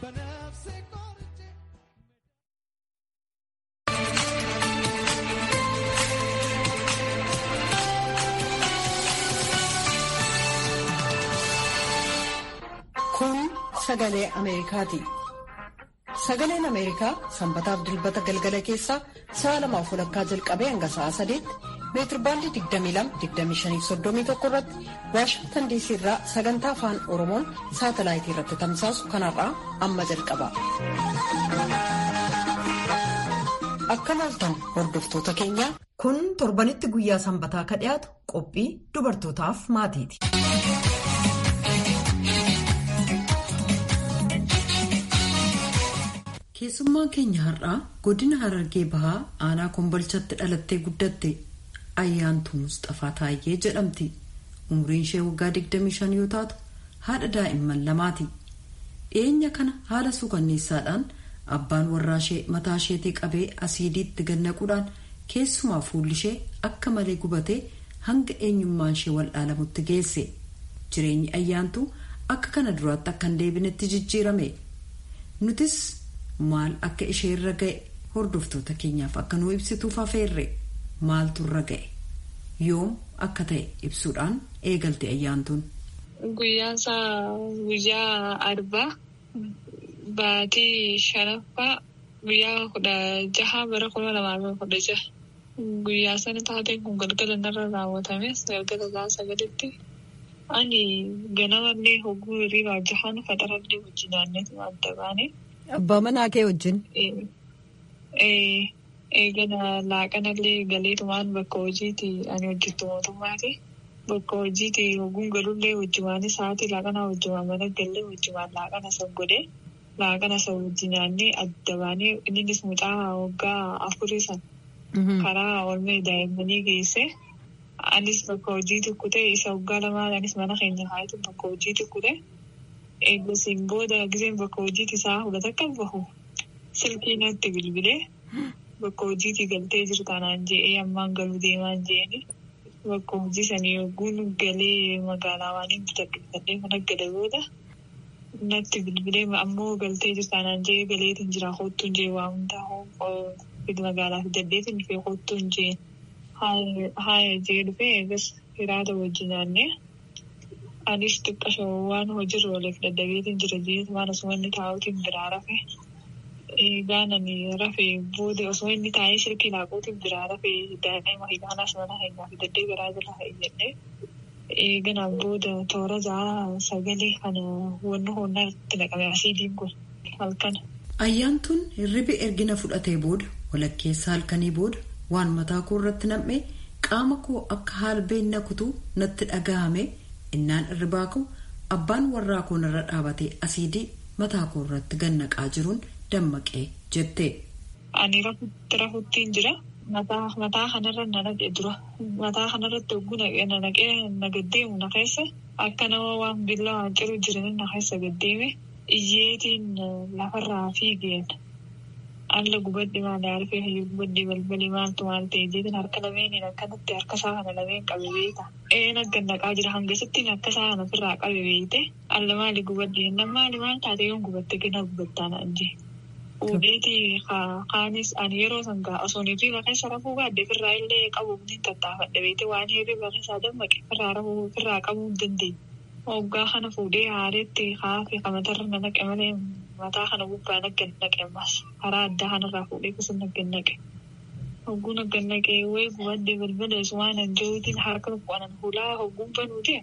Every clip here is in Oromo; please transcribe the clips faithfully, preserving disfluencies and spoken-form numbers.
Kun sagalee Ameerikaati. Sagaleen Ameerikaa sanbataaf dilbata galgala keessaa sa'a lamaaf walakkaa jalqabee hanga sa'a sadeetti meetirbaandii digdamii lama digdamii shanii fi soddomii tokko irratti Waashingtan diisii irraa sagantaa afaan Oromoon saatalaayitii irratti tamsaasu kanarraa amma jalqaba. Akka laaltan hordoftoota keenyaa. Kun torbanitti guyyaa sanbataa ka dhiyaatu qophii dubartootaaf maatiiti. Keessummaan keenya har'aa godina Harargee Bahaa aanaa Kombolchatti dhalattee guddatte Ayyaantuu Musxafaa Taayyee jedhamti. Umriin ishee waggaa digdamii shan yoo taatu haadha daa'imman lamaati. Dhiyeenya kana haala suukanneessaadhaan abbaan warraa ishee mataa isheetii qabee asiidiitti gannaquudhaan keessumaa fuulli ishee akka malee gubatee hanga eenyummaan ishee wal'aalamutti geesse. Jireenyi Ayyaantuu akka kana duraatti akka hin deebinetti jijjiirame. Nutis maal akka ishee irra ga'e hordoftoota keenyaaf akka nuu ibsituuf afeerre maaltu irra ga'e yoom akka ta'e ibsuudhaan eegalte Ayyaantuun. Guyyaan isaa guyyaa arbaa baatii shanaffaa guyyaa kudha jaha bara kuma lamaa fi kudha jaha guyyaa sana taateen kun galgala narra raawwatames galgala isaa sagalitti ani ganamallee hogguu hirriibaa jahaan fadharallee wajjin naanneetu adda baane. Abbaa manaa kee wajjin? Eegana laaqanallee galeetumaan bakka hojiiti ani hojjettu mootummaati. Bakka hojiiti hogguun galullee wajjumaan isaati laaqanaa wajjumaan mana gallee wajjumaan laaqana isa godhee laaqana isa wajjin naannee adda baanee innis mucaa waggaa afurii sana karaa oolmee daa'immanii geesse. Anis bakka hojii tukkutee isa waggaa lamaa anis mana keenya kaayitu bakka hojii tukkutee. Eeggasiin booda giseen bakka hojiiti isaa hudhata akka bahu silkii natti bilbilee bakka hojiiti galtee jirtu kanaan je'ee ammaan galuu deemaan je'eni bakka hojii sanii yogguun galee magaalaa waaniin bitadhufadhee mana gala booda natti bilbilee ammoo galtee jirtu kanaan je'ee galeetiin jira hoottuun jee waa hundaa magaalaa fidaddeetiin dhufee hoottuun jee haaya jee dhufee eegas hiraata wajjin naannee. Anis xiqqashoo waan hojiirra waliif daddabeetiin jira jeetu waan osoo inni taa'uutiin biraa rafe. Gaanani rafe booda osoo inni taa'ee silkii laaquutiin biraa rafe daa'ima hidhaanas mana keenyaa fi daddee garaa jala ta'e jennee. Ganaan booda toora ja'a sagalee kana wanna hoonnaa itti naqame asiidiin kun halkan. Ayyaantuun hirribi ergina fudhatee booda walakkeessa halkanii booda waan mataa koo irratti nam'ee qaama koo akka haalbeen nakutuu natti dhagahame. Innaan irribaa koo abbaan warraa koo irra dhaabatee asiidii mataa koo irratti gannaqaa jiruun dammaqee jette. Ani rafutti rafuttiin jira. Mataa kanarra na naqee dura. Mataa kanarratti hogguu na naqee na gaddeemu na keessa akka nama waan billaa ciru jiran na keessa gaddeeme iyyeetiin lafarraa fiigeen. Alla gubaddi maal arfee hayyuu gubaddi balbalii maaltu maal ta'e jeetiin harka lameeniin akkanatti harka isaa kana lameen qabe beeka. Ee naggannaqaa jira hangasittiin akka isaa kana ofirraa qabe beekte alla maali gubaddi jennaan maali maal taate yoon gubatte gina gubattaan anjee. Fuudheeti kaanis ani yeroo sangaa osoo hirriba keessa rafuu gaadde firraa illee qabuuf ni tattaafadha beekte waan hirriba keessaa dammaqe firraa rafuu firraa qabuu hin dandeenye. Hoggaa kana fuudhee haareetti kaafee kamatarra na naqe malee mataa kana gubbaa naggannaqe ammas karaa addaa kanarraa fuudhee kuusan naggannaqe. Hogguu naggannaqe wayi gubadde balbala waan anjootiin harka bu'anan hulaa hogguun banuuti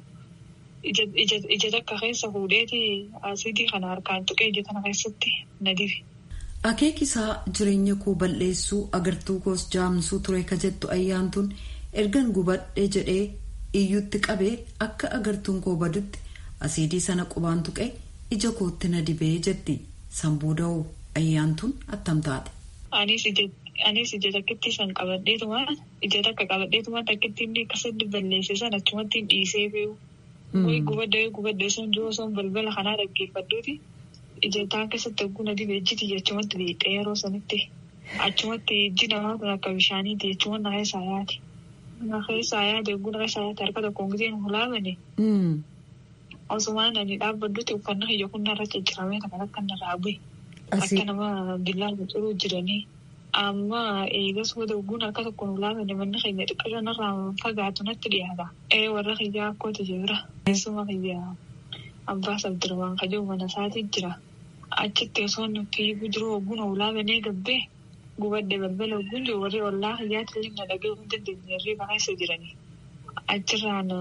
ija takka keessa fuudheeti asiidii kana harkaan tuqee ija kana keessatti na dibe. Akeekisaa jireenya koo balleessuu agartuu koos jaamsuu ture ka jettu Ayyaantuun ergan gubadhee jedhee iyyutti qabee akka agartuun koo badutti asiidii sana qubaan tuqee ija kootti na dibee jetti. Sanbooda'u Ayyaantuun attam taate. Anis ija takkitti san qabadheetuma ija takka qabadheetuma takkitti inni akkasitti balleesse san achumatti dhiisee beeku. Wayi gubadde gubadde sun jiru sun balbala kanaa dhaggeeffadduuti. Ija taan keessatti hogguu na dibee ijjiti achumatti beektee yeroo sanitti achumatti ijji namaa kun akka bishaaniiti jechuma na keessaa yaati. Na keessaa yaade hogguu na keessaa yaate harka tokkoon giseen hulaabane. Osumaan ani dhaabbadduutti uffannaa kiyya kunarra cicciramee kan akka narraa bu'e. Akka nama billaa bocoruu jiranii. Amma eegas booda oguun akka tokko nu laafane manni keenya xiqqaa narraa fagaatu natti dhiyaata. Ee warra kiyyaa akkooti jira. Keessuma kiyyaa abbaa sabdirwaan kajoo mana isaatii jira. Achitti osoo nuti jiru oguun ulaafane gabbee gubadde balbala oguun jiru warri ollaa kiyyaatti illee na dhagee hundi dandeenyerrii baqeessa jiranii. Achirraan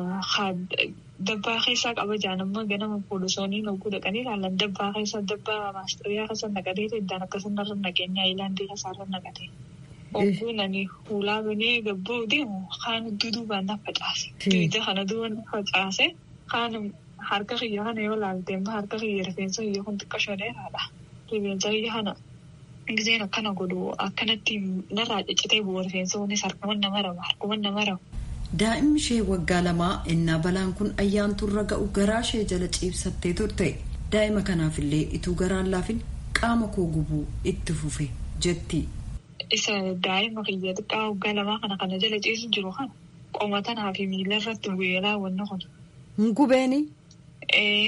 dabbaa keessaa qaba jaanammoo ganama poolisooniin oguu dhaqanii ilaalan dabbaa keessaa dabbaa maastariyaa keessa naqatee iddaan akkasumarra naqeenyaa ilaandii keessaarra naqate. Oguun ani hulaa banee gabboo deemu kaan duduubaan na facaase. Duwida kana duuba na facaase kaan harka kiyya kana yoo laalte immoo harka kiyya rifeensa kiyya kun xiqqaa shodeeraadha. Rifeensa kiyya kana giseen akkana godhu akkanatti narraa ciccitee bu'u rifeensa kunis harkuman nama raba harkuman nama raba. Daa'imni ishee waggaa lamaa innaa balaan kun ayyaanturra ga'u garaa ishee jala ciibsattee turte. Daa'ima kanaafillee ituu garaan laafin qaama koo gubuu itti fufe jetti. Isa daa'ima kiyya xiqqaa waggaa lamaa kana kana jala ciisu jiru kana qomatanaa fi miila irratti bu'eelaa wanna kun. Gubeeni? Ee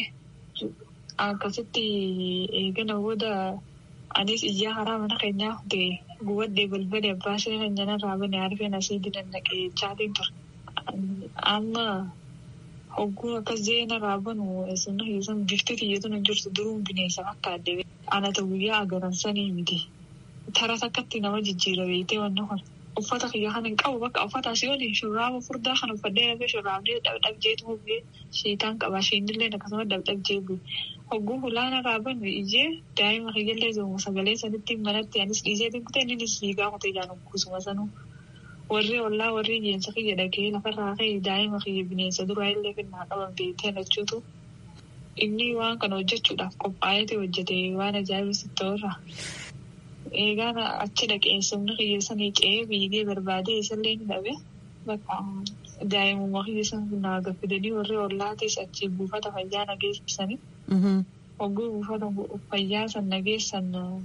akkasitti eegana booda anis iyyaa karaa mana keenyaa ta'e gubadde balbala abbaa ishee kan janarraa bane arfeen asii dinan naqee chaatiin ture. Amma hogguu akkas jeena raabanu eessumna keessan bifti kiyyatu hin jirtu duruun bineensa fakkaadde anata guyyaa agaransanii miti. Taras akkatti nama jijjiira beektee wanna kun uffata kiyya kan hin qabu bakka uffata asii waliin shurraaba furdaa kan uffadhee dhabee shurraabni dhabdhabjeetu bu'ee shiitaan qaba shiinillee akkasuma dhabdhabjee bu'e. Hogguu hulaana raabanu ijee daa'ima kiyyallee zoomu sagalee sanitti manatti anis dhiiseetiin kutee inni siigaa kutee jaanu kusuma sanuu. Warri ollaa warri jeensa kiyya dhagee lafarraa ka'e daa'ima kiyya bineensa duraa illee finnaa qaban beektee lachuutu inni waan kana hojjechuudhaaf qophaa'eeti hojjete waan ajaa'ibsitti ta'urra. Eegaan achi dhaqee sumni kiyya sanii ce'ee biigee barbaadee isallee ni dhabe bakka daa'imummaa kiyya san naa gaffidanii warri ollaatis achi buufata fayyaa nageessisanii. Hogguu buufata fayyaa san nageessan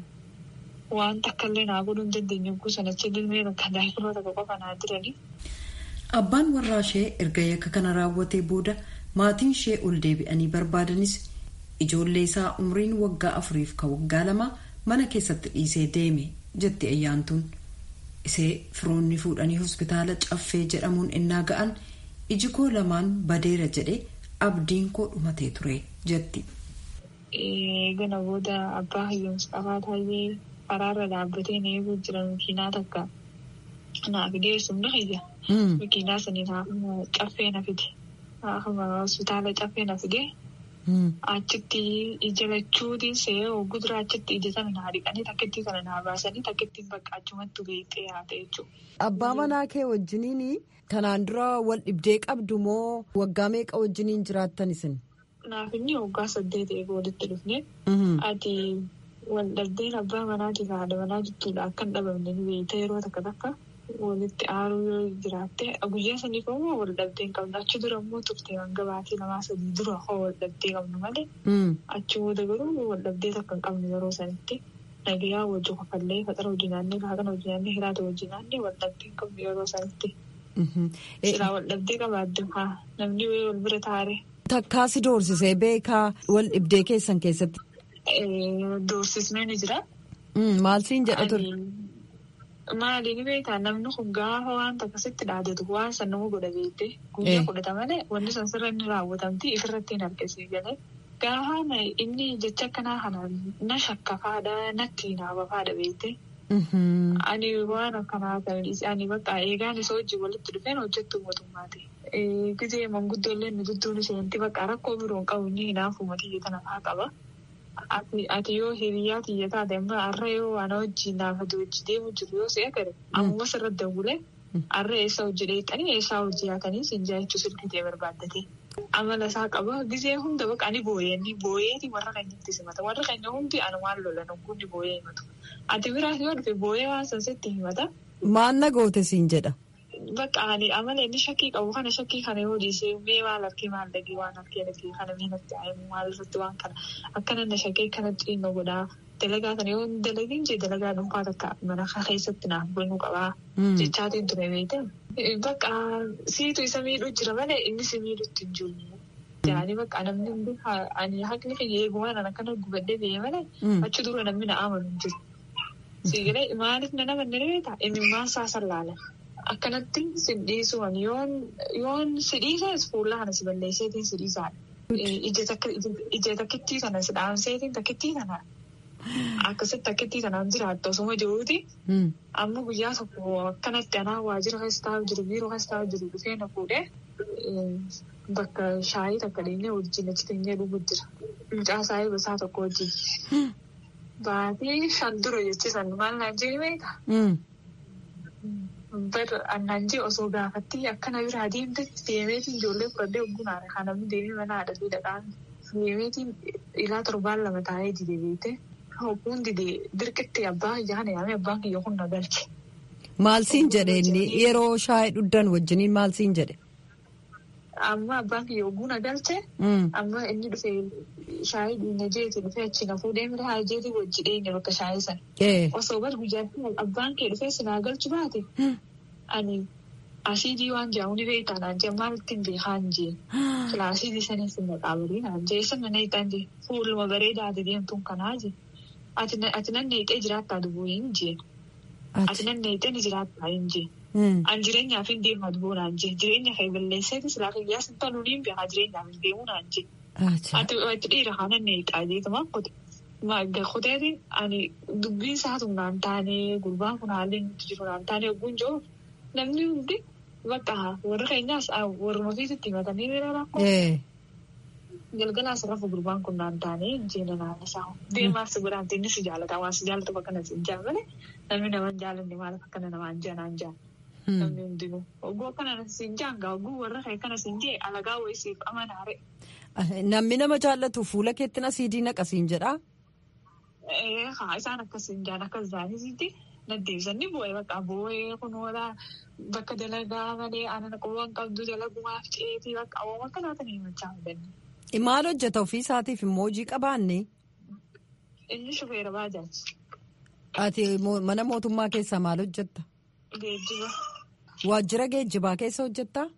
waan takkallee naa godhuu hin dandeenye hogguu san achi dilmee bakka daa'imnoota qofa naa jiranii. Abbaan warraa ishee erga yakka kana raawwatee booda maatiin ishee ol deebi'anii barbaadanis ijoollee isaa umriin waggaa afuriif ka waggaa lama mana keessatti dhiisee deeme jetti ayyaantuun. Isee firoonni fuudhanii hospitaala caffee jedhamuun innaa ga'an iji koo lamaan badeera jedhee abdiin koo dhumatee ture jetti. Eegana booda abbaa hayyoomsa qabaa taa'ee karaarra dhaabbatee na eeguu jiran makiinaa takka naaf geessumna kiyya. Makiinaa sanii naafuma caffee na fide. Naafuma hospitaala caffee na fide. Achitti ija lachuutiin se'ee hogguu dura achitti ija sana naa dhiqanii takkittii kana naa baasanii takkittiin bakka achumatti beektee haate jechuudha. Abbaa manaa kee wajjiniin kanaan dura wal dhibdee qabdu moo waggaa meeqa wajjiniin jiraattan isin? Naaf inni waggaa saddeet eeguu walitti dhufne. Ati wal dhabdeen abbaa manaatii fi haadha manaa jettuudha akka hin dhabamne ni beekte yeroo takka takka walitti aaruu yoo jiraatte guyyaa saniif immoo wal dhabdeen qabna achi dura immoo turte hanga baatii lamaa sadii dura hoo wal dhabdee qabnu malee achi booda garuu wal dhabdee takka hin qabnu yeroo sanitti nagayaa wajji kafallee faxara hojii naannee haaqana hojii naannee hiraata hojii naannee wal dhabdee hin qabnu yeroo sanitti. Silaa wal dhabdee qabaadde haa namni wal bira taare. Takkaasi doorsisee beekaa wal dhibdee keessan keessatti. Doorsisnee ni jira. Maal siin jedha ture? Maaliin beekaa namni kun gaafa waan akkasitti dhaadatu waan san nama godha beekte guyyaa godhata malee wanti san sirra inni raawwatamti ifirratti hin argisiis galee gaafa inni jecha akkanaa kana na shakkafaadha natti naabafaadha beekte. Ani waan akkanaa ta'es ani bakka eegaan isa hojii walitti dhufeen hojjettu mootummaati. Gizee manguddoolee nu dudduun isheenti bakka rakkoo biroon qabu inni hinaafu matii tana faa qaba. Ati yoo hiriyaa tiyya taate amma har'a yoo waan hojii naafatu hojii deemu jiru yoo si'a gare ammuma sirratti dawwulee har'a eessa hojii dheexanii eessaa hojii haatanii sinjaa jechuu silkitee barbaaddatee. Amala isaa qaba gizee hunda bakka ani booyeenni booyeeti warra keenyatti simata warra keenya hundi anumaan lolan hundi booyee himatu. Ati biraas yoo dhufe booyee waan sansitti himata. Maal na goote siin jedha. Bakka ani amala inni shakkii qabu kana shakkii kana yoo dhiisee mee maal harkee maal dhagee waan harkee dhagee kana mee natti aayimu maal irratti waan kana akkana na shakkee kanatti dhiinna godhaa dalagaa kana yoo dalagin jee dalagaa dhuunfaa takka mana keessatti naaf banuu qabaa jechaatiin ture beekte bakka siitu isa miidhuu jira malee inni si miidhutti hin jiru. jaanii bakka namni hundi ani haqni kiyya eegumaan an akkana gubadhee biyya malee achi dura namni na amanu jiru. Siigalee maaliif na nama ni beektaa imimmaan saasan laalan. Akkanatti si dhiisuun yoon si dhiises fuula kana si balleesseetiin si dhiisaadha. Ija takkittii kana si dhaamseetiin takkittii kana akkasitti takkittii kanaan jiraattu osuma jiruuti. Amma guyyaa tokko akkanatti anaa waajjira keessa taa'u jiru biiroo keessa taa'u jiru dhufee na fuudhee bakka shaayii takka dheenyee wajjin achi teenyee dhuguu jira. Mucaa saayii gosaa tokko wajjin. Baatee shan dura jechisan maal naan jee beekaa? Annaan jee osoo gaafatti akkana bira adeemtetti deemeetiin ijoollee fudhadhee oggunaadha. Kan namni deemee mana haadhatii dhaqaan deemeetiin ilaa torbaan lama taa'ee didee beekte. Hogguun didee dirqitti abbaa yaane yaame abbaan kiyya kun na galche. Maal siin jedhe inni yeroo shaayii dhudhan wajjiniin maal siin jedhe? Amma abbaan kiyya ogguu na galche. Amma inni dhufee shaayii dhiina jeeti dhufee achi na fuudhee mira haa jeeti wajji dhiine bakka shaayii sana. Osoo bar guyyaatti abbaan kee dhufee sinaa galchu baate. Ani asiidii waan jedhamu ni beektaa naan jee maal ittiin beekaan jee. Kilaasiidii sanis hin maqaabarii naan jee isa mana hiitaan jee fuuluma bareedaa ati deemtuun kanaa jee. Ati nan neexee jiraattaa dubuu hin jee. Ati nan neexee ni jiraattaa hin jee. An jireenyaaf hin deemaa dubuu naan jee. Jireenya kee balleesseeti silaa kiyyaas hin taluun hin beekaa jireenyaaf hin deemuu naan jee. Ati dhiira kanan neexaa jeetuma qote. Qoteeti ani dubbii isaatu naan taanee gurbaan kun haalli nuti jiru naan taanee ogguun jiru. Namni hundi bakka warra keenyaas warra ofiisitti himatanii bira rakkoo. Galgalaas rafu gurbaan kun naan taanee jeena naannisaa. Deemaaf si godhaan inni si jaallata waan si jaallatu bakka na si jaallate namni nama hin jaallanne maaliif akkana namaan jaa naan jaa. Namni hundinuu ogguu akkana si jaanga ogguu warra kee akkana si jee alagaa wayisiif amanaare. Namni nama jaallatu fuula keetti na siidii naqasiin jedhaa? Haa isaan akkasiin jaan akkas zaanisitti. Naddeebisanii bu'ee bakka bu'ee kunuunaa bakka dalagaa malee aannan qowwaan qabdu dalagumaaf ceetii bakka awwaama akkanaatan himachaa hubanne. Maal hojjeta ofii isaatiif immoo hojii qabaanne? Inni shufeera baajaaji. Ati mana mootummaa keessaa maal hojjetta? Geejjiba. Waajjira geejjibaa keessa hojjettaa?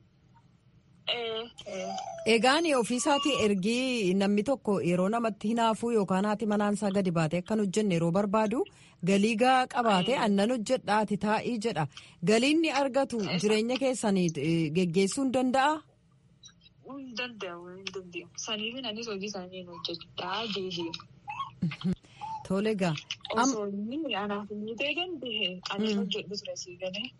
Egaan ofii isaatii ergii namni tokko yeroo namatti hinaafuu yookaan haati manaansaa gadi baatee akkan hojjenne yeroo barbaadu galii gaa qabaatee annan hojjedhaati taa'ii jedha. Galiin ni argatu jireenya keessanii geggeessuu hin danda'a? Hin danda'u hin danda'u. Saniifin anis hojii isaanii hin hojjedhaa deebi'u. Tole gaa. Osoo inni anaaf inni ta'e danda'e anis hojjedhu ture sii galee.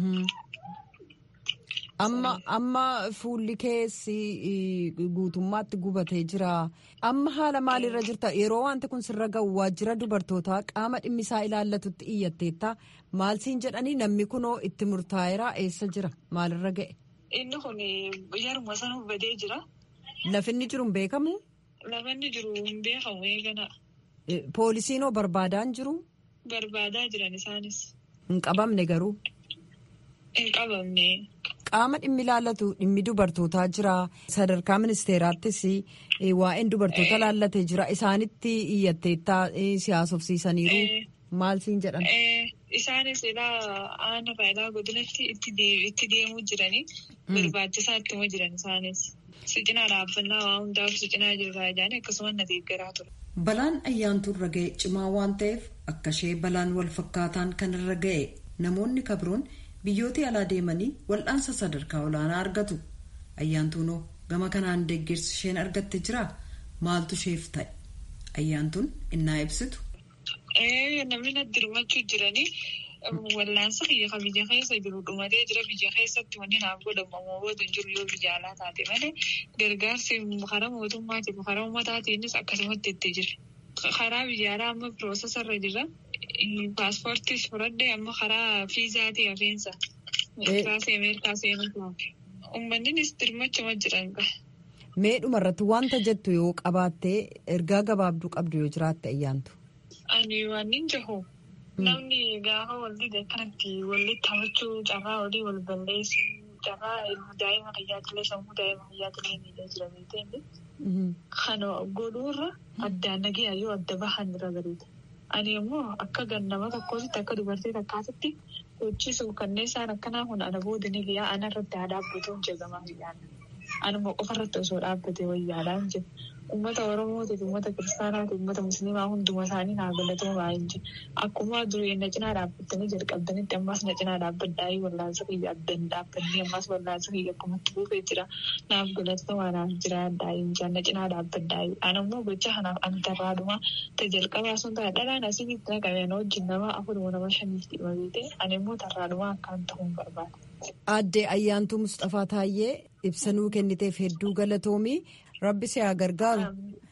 Amma amma fuulli keessi guutummaatti gubatee jira. Amma haala maalirra jirta? Yeroo wanti kun sirra ga'u waajjira dubartootaa qaama dhimmisaa ilaallatutti iyyatteetta. Maal siin jedhanii namni kunoo itti murtaa'eera eessa jira? Maalirra ga'e? Inni kun yeruma sana badee jira. Lafinni jiru hin beekamu? Lafinni jiru hin beekamu eegana. Poolisiinoo barbaadaa hin jiru? Barbaadaa jiran isaanis. Hin qabamne garuu? Hin qabamne. Qaama dhimmi ilaallatu dhimmi dubartootaa jira. Sadarkaa ministeeraattis waa'een dubartoota ilaallatee jira. Isaanitti iyyatteettaa siyaasofsiisaniiru. Maal siin jedhan? Isaanis ilaa aanarraa ilaa godinatti itti deemuu jiranii. Barbaachisaa ittuma jiran isaanis. Sicinaa dhaabbannaa waa hundaaf sicinaa jirraa jedhanii akkasumas na deeggaraa ture. Balaan ayyaantuu irra ga'e cimaa waan ta'eef akka ishee balaan wal fakkaataan kan irra ga'e namoonni kabroon biyyoota alaa deemanii wal'aansa sadarkaa olaanaa argatu. Ayyaantuunoo gama kanaan deeggarsi isheen argatte jira. Maaltu isheef ta'e? Ayyaantuun innaa ibsitu. Namni natti hirmaachuu jiranii wal'aansa kiyya biyya keessa jiru dhumatee jira. Biyya keessatti wanni naaf godhamu ammoo jiru yoo biyya alaa taate malee gargaarsi karaa mootummaatiif karaa uummataatiinis akkasumatti itti jira. Karaa biyya alaa amma piroosesarra jira. Paaspoortii fudhadhee amma karaa fiizaatii hafeensa. Kaasee Ameerikaa seenuu uummannis dirmachuma jiran qaba. Mee dhumarratti wanta jettu yoo qabaattee ergaa gabaabduu qabdu yoo jiraatte ayyaantu? Ani waan hin jahu. Namni gaafa waldii akkanatti walitti taphachuu carraa olii wal balleessuu carraa daa'ima tajaajila sammuu daa'ima tajaajila miidhaa jira beekte. Kana godhuurra addaan nagee yoo adda bahan irra bareeda. Ani immoo akka gannama tokkotti akka dubartii takkaatti hojjechiisu kanneen isaan akkanaa kun ana boodanii biyyaa ana irratti aadaa abbootuun jedhamaa biyyaana. anuma qofarratti osoo dhaabbate wayyaadhaan jedhu. Uummata Oromootiif, uummata Kiristaanaatiif, uummata Musliimaa hunduma isaanii naa galatooma hin jedhu. Akkuma durii na cinaa dhaabbattanii jalqabdanitti ammas na cinaa dhaabbadhaayii wallaansa kiyya addan dhaabbannee ammas wallaansa kiyya akkumatti buufee jira. Naaf galatooma naaf jira addaayii jaan na cinaa dhaabbadhaayii. Ani immoo gocha kanaaf ani tarraadhuma ta jalqabaa sun ta'a dhalaan asitti naqameen wajjin nama afuruma nama shaniif dhima beete ani immoo tarraadhuma akkaan ta'uun barbaada. Aadde Ayyaantuu Mustafaa Taayyee ibsanuu kenniteef hedduu galatoomi. Rabbi si haa gargaaru.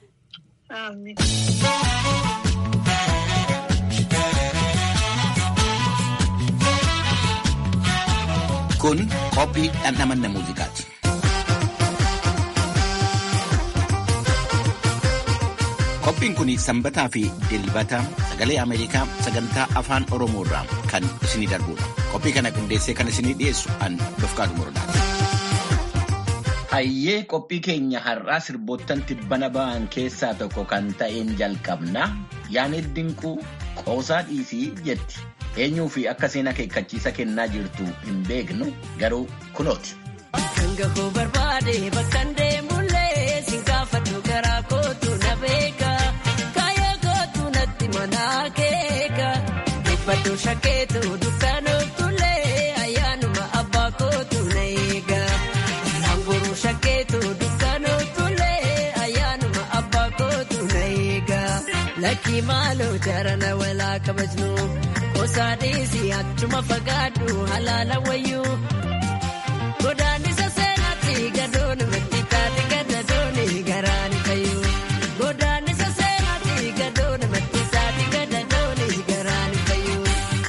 Kun qophii dhandhamanna muuziqaati. Qophiin kun sanbataa fi dilbata sagalee Ameerikaa sagantaa afaan Oromoo irraa kan isinii darbudha. Qophii kana qindeessee kan isinii dhiyeessu an Dofqaadu Morodaati. Hayyee qophii keenya har'aa sirboottan tibbana ba'an keessaa tokko kan ta'een jalqabna. Yaanet Dinquu qoosaa dhiisii jetti. Eenyuu fi akka seen akeekkachiisa kennaa jirtu hin beeknu garuu kunooti. Kan gahuu barbaade bakka deemullee si gaafadhu garaa kootu na beeka. Kaayyaa kootu natti mana keeka. Dhibbadhu shakkeetu dukkaanootulee ayyaanuma abbaa kootu na eega. Hanguru shakkeetu dukkaanootulee ayyaanuma abbaa kootu na eega. Lakkii maaloo jarana walaa kabajnu. Osaadhiisi achuma fagaadhu halaala wayyuu. Godaannisa seenaatti gadoon matti taate gadadooni garaan fayyuu. Godaannisa seenaatti gadoon matti taate gadadooni garaan fayyuu.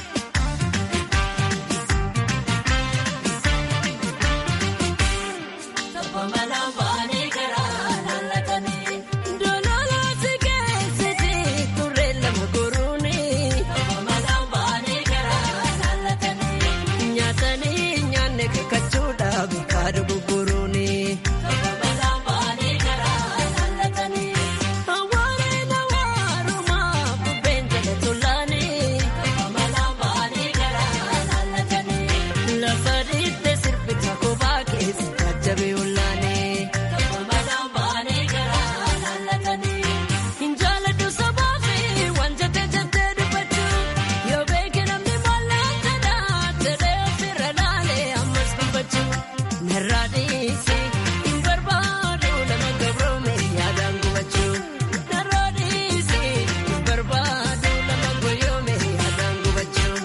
Tapha malaan baanee garaa laallatanii. Dololaa si keessatti turre lama goruuni. Tapha malaan baanee garaa laallatanii. Nyaatanii nyaanne kakkachuudha. Kaadha gurguruuni. Sababa baanee garaa laallatanii. Hawaaree na waarumaa bubbeen jala tolaani. Sababa baanee garaa laallatanii. Lafa dhiittee sirbita kophaa keessa jajjabee ollaani. Sababa baanee garaa laallatanii. Hin jaaladhu sabaa fi waan jettee jettee dubbachuu. Yoo beeke namni mallattee dhaatee ofirra laalee ammas dubbachuu. Narraadhiisi hin barbaadu nama gabroome yaadaan gubachuu. Narraadhiisi hin barbaadu nama goyoome yaadaan gubachuu.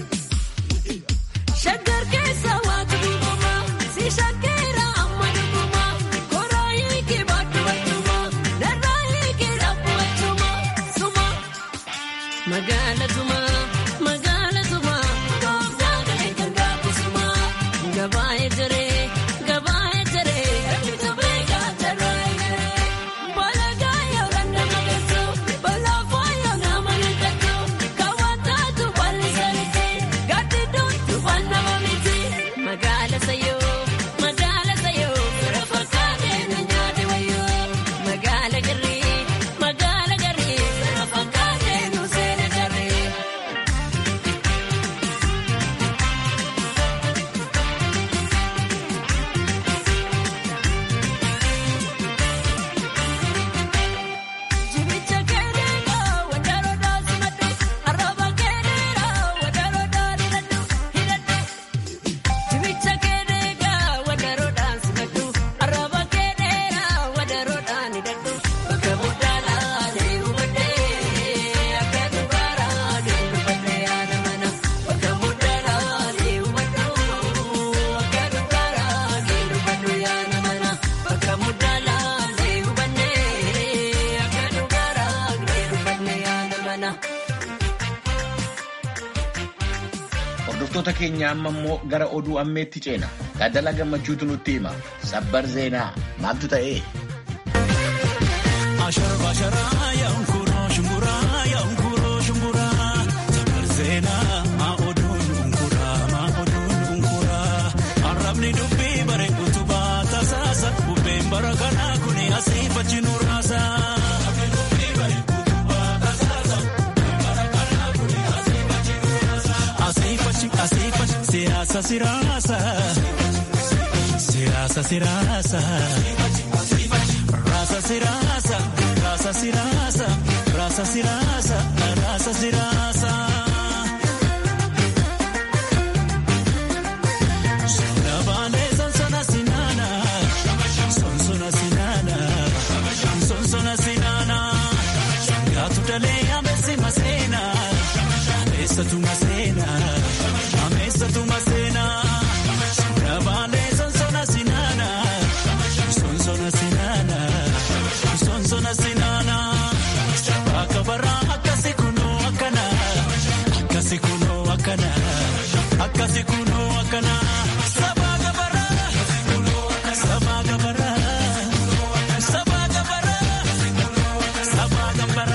Shaggar keessa waatu dhuguma si shaggeera amma dhuguma. Koraa hiikii baadhu wajjuma narraa hiikii dhabbu wajjuma suma. Magaala suma magaala suma gooftaa galee kan gaafu suma. Gabaayee jiree. Hordoftoota keenya amma immoo gara oduu ammeetti ceena. Gaddala Gammachuutu nutti hima. Sabbar Zeenaa maaltu ta'ee? Siyaasa siraasa Sirasa sirasa Rasa sirasa Rasa sirasa Rasa sirasa Rasa sirasa Sona bale son sona sinana Son sona sinana Son sona sinana Gatu dale amesi masena Amesa tu masena Amesa tu masena Sona bale son sona sinana Son sona sinana Son sona sinana Akabara akasi kuno akana Akasi kuno akana Akasi kuno akana Sabagabara Sabagabara Sabagabara Sabagabara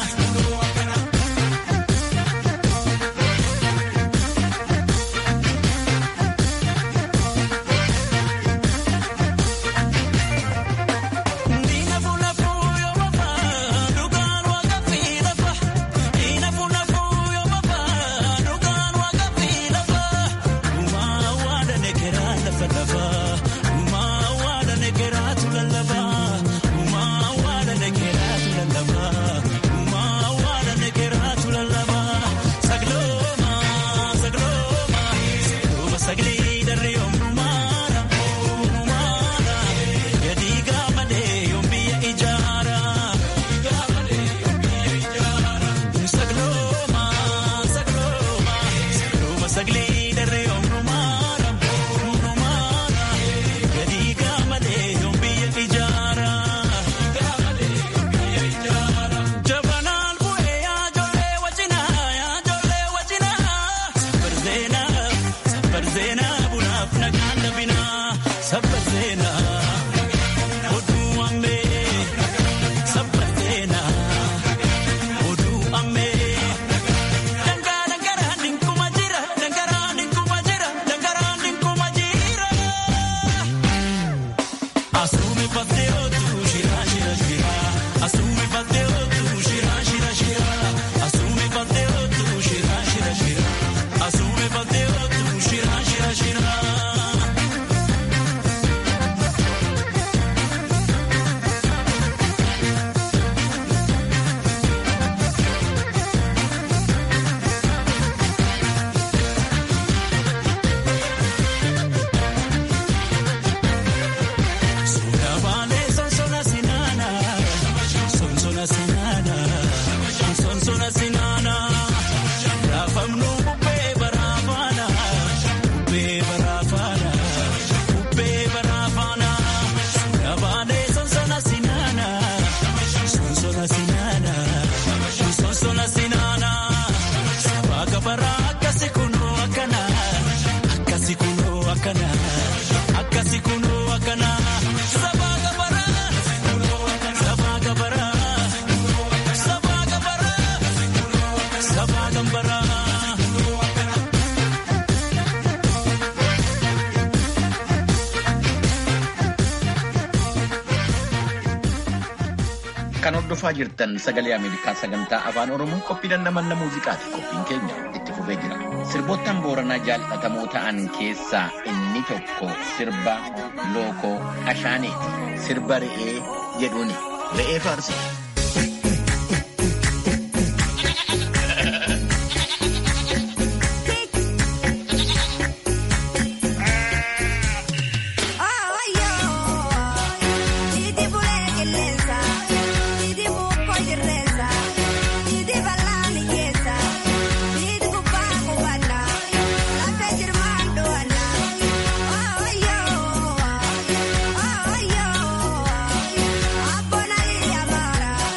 Kan hordofaa jirtan sagalee Ameerikaa sagantaa afaan Oromoo qophiidhaan namanna muuziqaati. Qophiin keenya itti fufee jira. Sirboottan Booranaa jaallatamoo ta'an keessaa inni tokko sirba Lookoo Ashaaneeti. Sirba Re'ee jedhuuni. Re'ee faarsi. Abona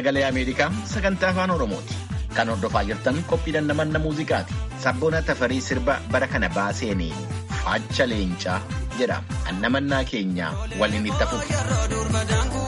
sagalee Ameerikaa sagantaa afaan Oromooti. Kan hordofaa jirtan qophii dandamanna muuziqaati. Sabboona Tafarii sirba bara kana baaseen Faacha Leencaa jedha. Annamannaa keenya waliin itti hafuuf.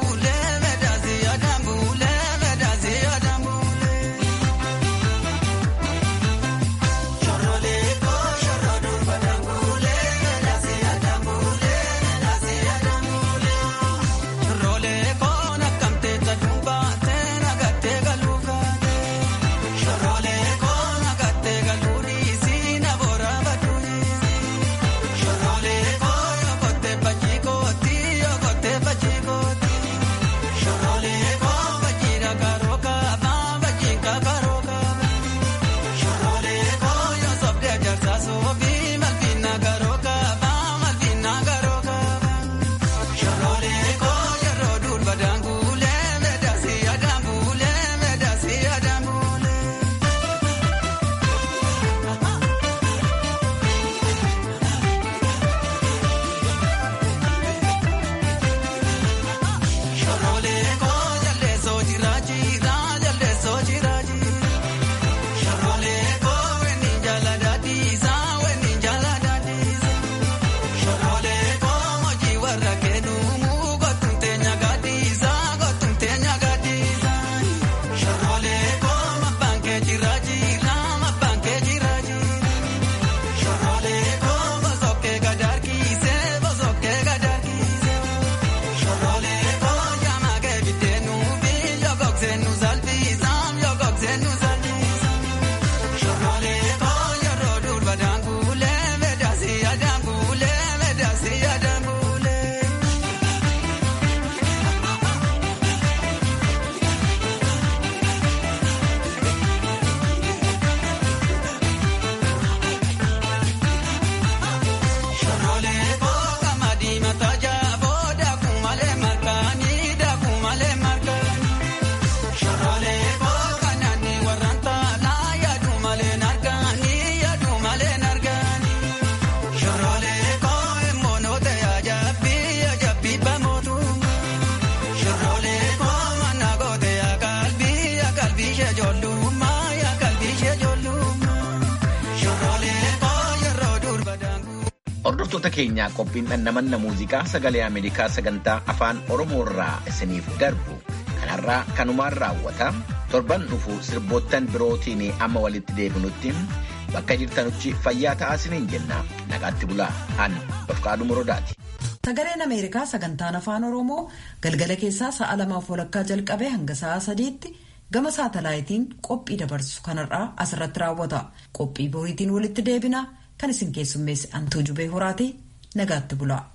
Hordoftoota keenyaa qophiin dhannamanna muuziqaa sagalee Ameerikaa sagantaa afaan Oromoo irraa isiniif darbu kanarraa kanumaan raawwata. Torban dhufu sirboottan birootiin amma walitti deebinutti bakka jirtanutti fayyaa ta'aa isiniin jenna. Nagaatti bulaa. An Bafqaaduu Morodaati. Sagaleen Ameerikaa sagantaan afaan Oromoo galgala keessaa sa'a lamaaf walakkaa jalqabee hanga sa'a sadiitti gama saatalaayitiin qophii dabarsu kanarraa asirratti raawwata. Qophii boriitiin walitti deebina. Kan isin keessummeesse Antuu Jubee Horaatii nagaatti bulaa.